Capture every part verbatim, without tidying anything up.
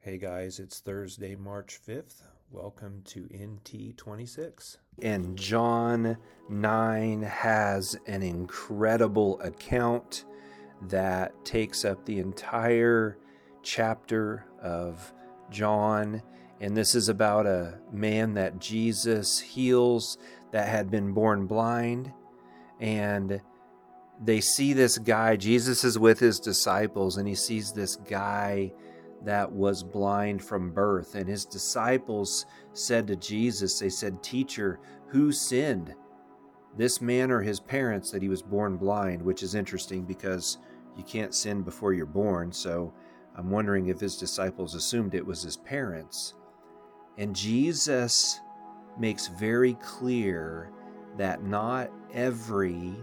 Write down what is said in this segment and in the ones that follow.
Hey guys, it's Thursday, March fifth. Welcome to N T twenty-six. And John nine has an incredible account that takes up the entire chapter of John. And this is about a man that Jesus heals that had been born blind. And they see this guy, Jesus is with his disciples, and he sees this guy that was blind from birth. And his disciples said to Jesus, they said, "Teacher, who sinned, this man or his parents, that he was born blind?" Which is interesting because you can't sin before you're born. So I'm wondering if his disciples assumed it was his parents. And Jesus makes very clear that not every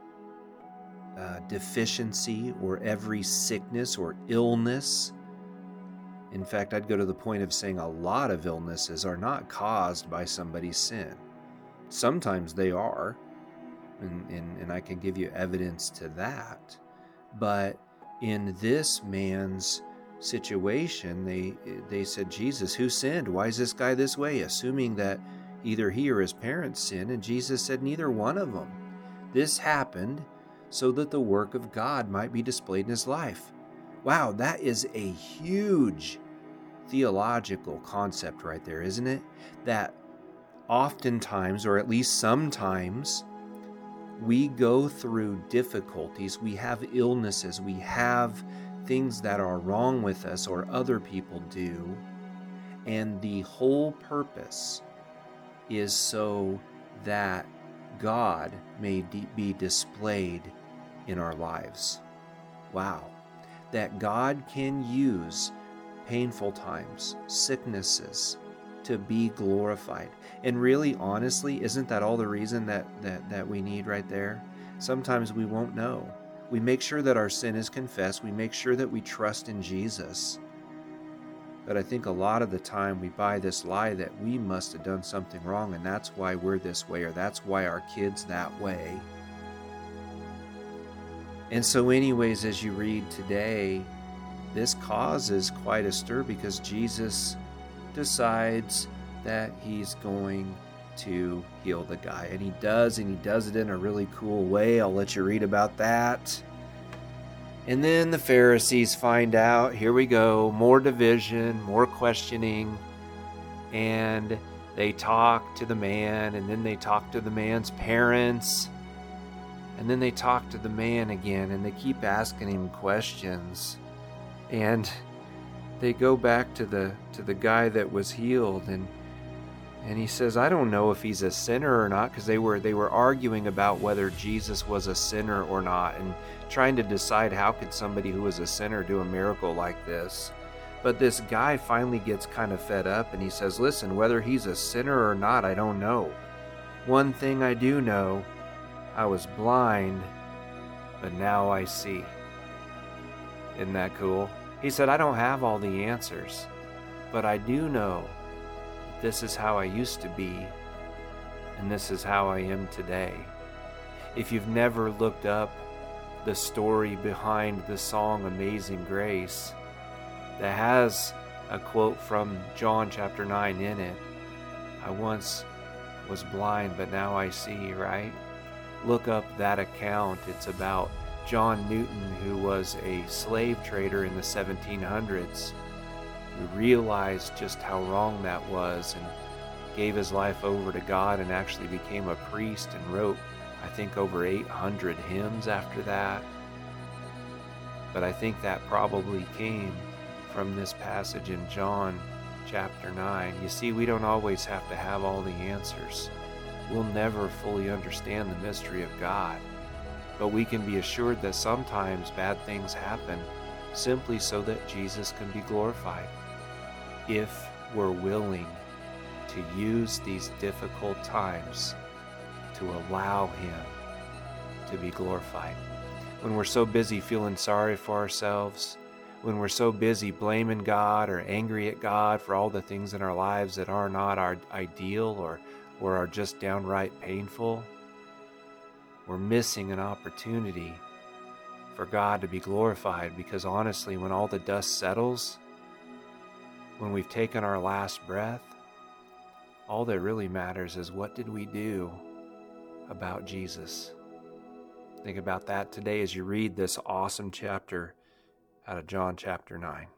uh, deficiency or every sickness or illness, in fact, I'd go to the point of saying a lot of illnesses are not caused by somebody's sin. Sometimes they are, and, and, and I can give you evidence to that. But in this man's situation, they they said, "Jesus, who sinned? Why is this guy this way?" Assuming that either he or his parents sinned. And Jesus said, "Neither one of them. This happened so that the work of God might be displayed in his life." Wow, that is a huge theological concept right there, isn't it? That oftentimes, or at least sometimes, we go through difficulties, we have illnesses, we have things that are wrong with us or other people do, and the whole purpose is so that God may be displayed in our lives. Wow. That God can use painful times, sicknesses, to be glorified. And really, honestly, isn't that all the reason that, that, that we need right there? Sometimes we won't know. We make sure that our sin is confessed. We make sure that we trust in Jesus. But I think a lot of the time we buy this lie that we must have done something wrong, and that's why we're this way, or that's why our kid's that way. And so anyways, as you read today, this causes quite a stir because Jesus decides that he's going to heal the guy. And he does, and he does it in a really cool way. I'll let you read about that. And then the Pharisees find out, here we go, more division, more questioning. And they talk to the man, and then they talk to the man's parents. And then they talk to the man again, and they keep asking him questions. And they go back to the to the guy that was healed, and and he says, "I don't know if he's a sinner or not," because they were they were arguing about whether Jesus was a sinner or not, and trying to decide how could somebody who was a sinner do a miracle like this. But this guy finally gets kind of fed up, and he says, "Listen, whether he's a sinner or not, I don't know. One thing I do know, I was blind, but now I see." Isn't that cool? He said, "I don't have all the answers, but I do know this is how I used to be, and this is how I am today." If you've never looked up the story behind the song Amazing Grace, that has a quote from John chapter nine in it, "I once was blind, but now I see," right? Look up that account. It's about John Newton, who was a slave trader in the seventeen hundreds, who realized just how wrong that was and gave his life over to God and actually became a priest and wrote, I think, over eight hundred hymns after that. But I think that probably came from this passage in John chapter nine. You see, we don't always have to have all the answers. We'll never fully understand the mystery of God. But we can be assured that sometimes bad things happen simply so that Jesus can be glorified, if we're willing to use these difficult times to allow him to be glorified. When we're so busy feeling sorry for ourselves, when we're so busy blaming God or angry at God for all the things in our lives that are not our ideal or, or are just downright painful, we're missing an opportunity for God to be glorified. Because honestly, when all the dust settles, when we've taken our last breath, all that really matters is what did we do about Jesus? Think about that today as you read this awesome chapter out of John chapter nine.